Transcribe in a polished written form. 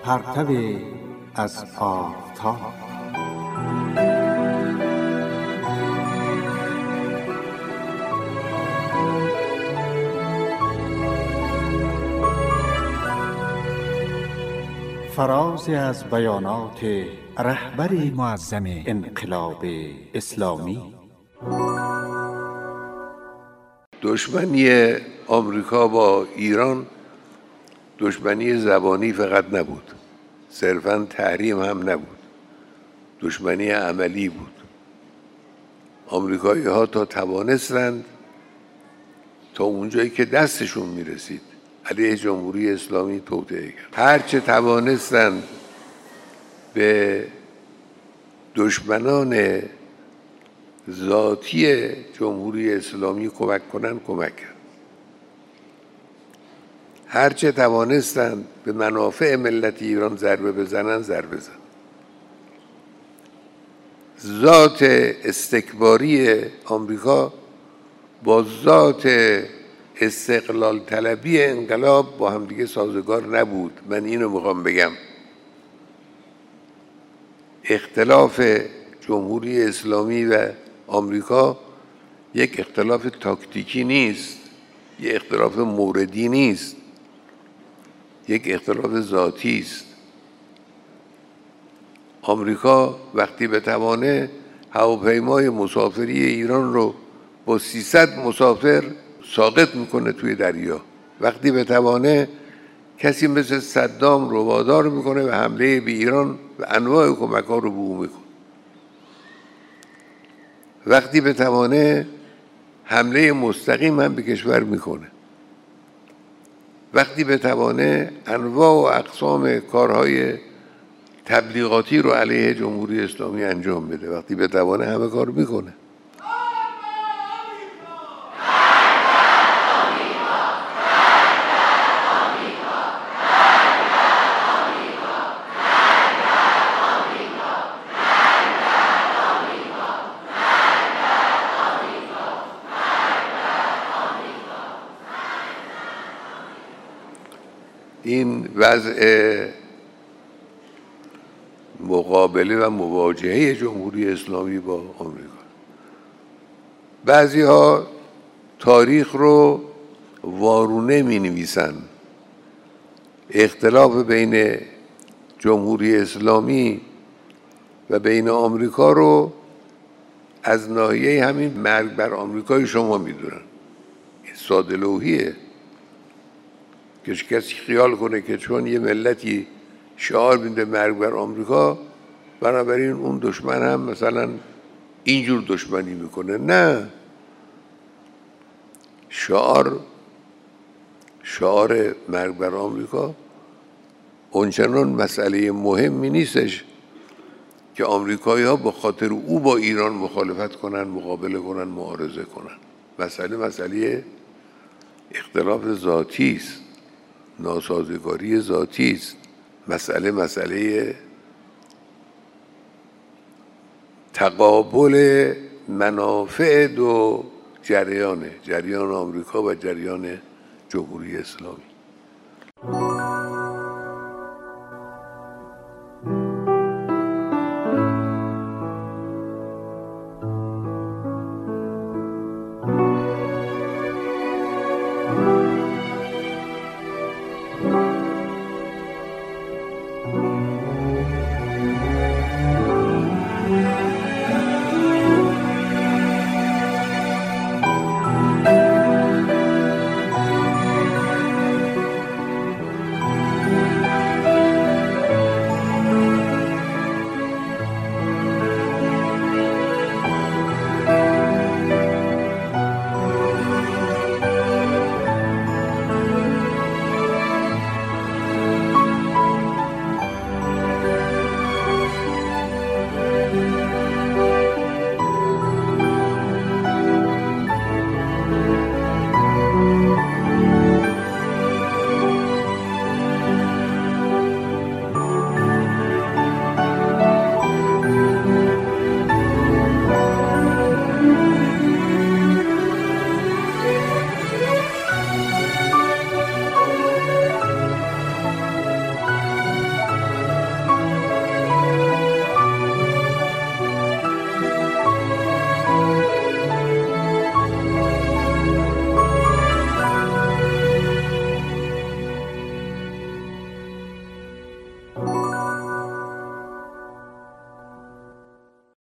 پرتو از آفتاب. فرازی از بیانات رهبر معظم انقلاب اسلامی. دشمنی آمریکا با ایران دشمنی زبانی فقط نبود، صرفاً تحریم هم نبود، دشمنی عملی بود. آمریکایی ها تا توانستند تا اونجایی که دستشون میرسید علیه جمهوری اسلامی توطئه کرد. هرچه توانستند به دشمنان ذاتی جمهوری اسلامی کمک کنند کمک کرد. هرچه توانستند به منافع ملت ایران ضربه بزنند ضربه زدند. ذات استکباری آمریکا با ذات استقلال طلبی انقلاب با هم دیگه سازگار نبود. من اینو میخوام بگم، اختلاف جمهوری اسلامی و آمریکا یک اختلاف تاکتیکی نیست، یک اختلاف موردی نیست، یک اختلاف ذاتی است. آمریکا وقتی بتوانه هواپیمای مسافری ایران رو با 300 مسافر ساقط میکنه توی دریا، وقتی بتوانه کسی مثل صدام رو وادار میکنه به حمله به ایران و انواع کمک ها رو به او میکنه، وقتی بتوانه حمله مستقیم هم به کشور میکنه، وقتی بتوانه انواع و اقسام کارهای تبلیغاتی رو علیه جمهوری اسلامی انجام بده، وقتی بتوانه همه کار میکنه. این وضع مقابله و مواجهه جمهوری اسلامی با آمریکا. بعضی ها تاریخ رو وارونه می نویسن. اختلاف بین جمهوری اسلامی و بین آمریکا رو از ناحیه همین مرگ بر آمریکای شما می دونن. این ساده لوحیه که کسی خیال کنه که چون یه ملتی شعار میده مرگ بر آمریکا بنابراین اون دشمن هم مثلا اینجور دشمنی میکنه. نه، شعار مرگ بر آمریکا اونچنان مسئله مهمی نیستش که آمریکایی ها به خاطر او با ایران مخالفت کنن، مقابله کنن، معارضه کنن. مسئله اختلاف ذاتی است، ناسازگاری ذاتی است. مسئله تقابل منافع دو جریان آمریکا و جریان جمهوری اسلامی.